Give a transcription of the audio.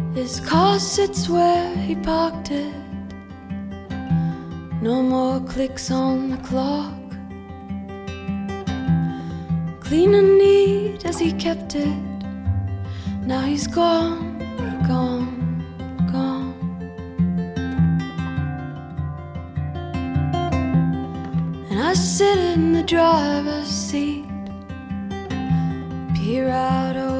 His car sits where he parked it. No more clicks on the clock. Clean and neat as he kept it. Now he's gone, gone, gone. And I sit in the driver's seat, peer out over